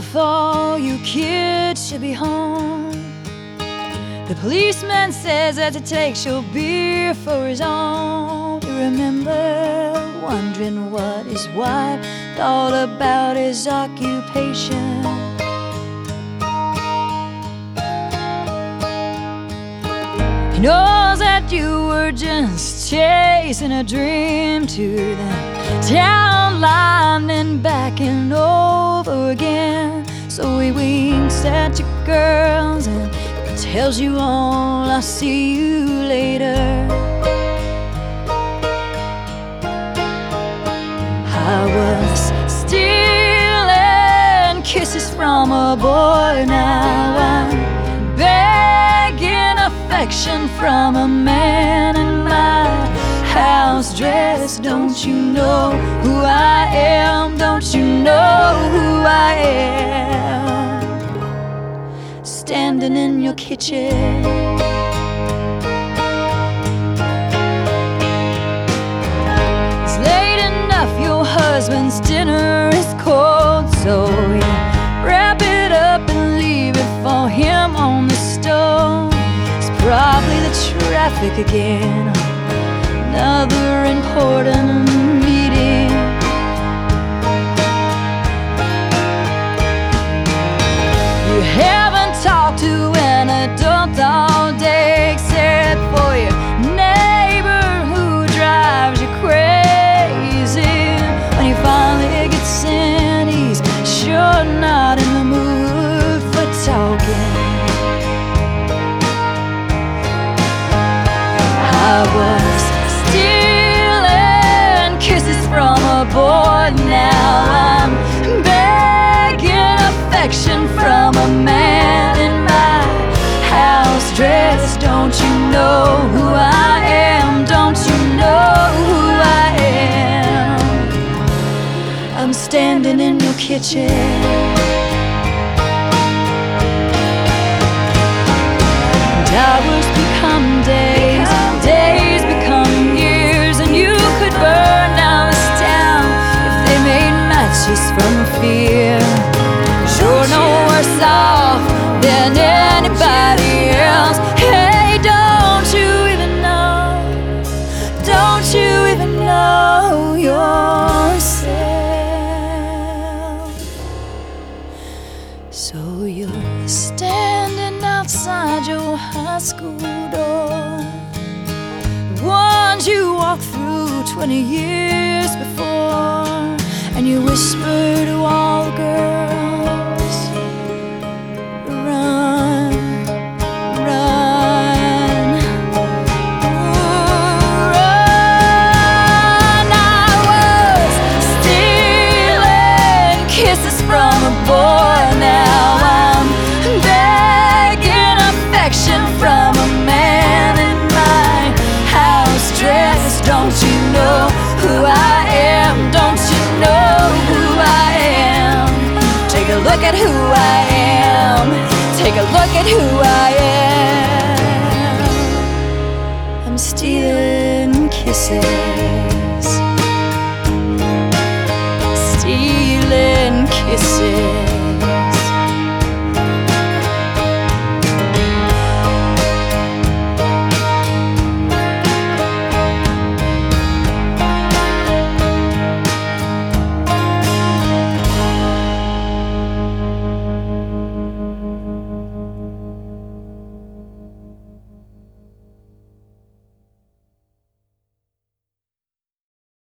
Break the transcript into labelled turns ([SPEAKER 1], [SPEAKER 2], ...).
[SPEAKER 1] thought you kids should be home. The policeman says that he takes your beer for his own. You remember wondering what his wife thought about his occupation. He knows that you were just chasing a dream to the town line and backing over again. So he winks at you girls and tells you all, I'll see you later. I was stealing kisses from a boy. Now I'm begging affection from a man in my house dress. Don't you know who I am? Don't you know who I am? Standing in your kitchen, it's late enough, your husband's dinner is cold, so you wrap it up and leave it for him on the stove. It's probably the traffic again, another important meeting. You haven't talked to an adult all day except for your neighbor who drives you crazy. When you finally get sent, he's sure not in the mood for talking. I was stealing kisses from a boy. Now I'm begging affection from a man in my house dress. Don't you know who I am? Don't you know who I am? I'm standing in your kitchen. Hours become days, days become years, and you could burn down this town if they made matches from fear. You're no worse off than anybody else. Hey, don't you even know? Don't you even know yourself? So you're standing outside your high school door, the ones you walked through 20 years before, and you whisper to all the girls, run, run, run. I was stealing kisses from a boy. Now I'm begging affection from a man in my house dress. Don't you know who I am? Don't you know who I am? Take a look at who I am. Take a look at who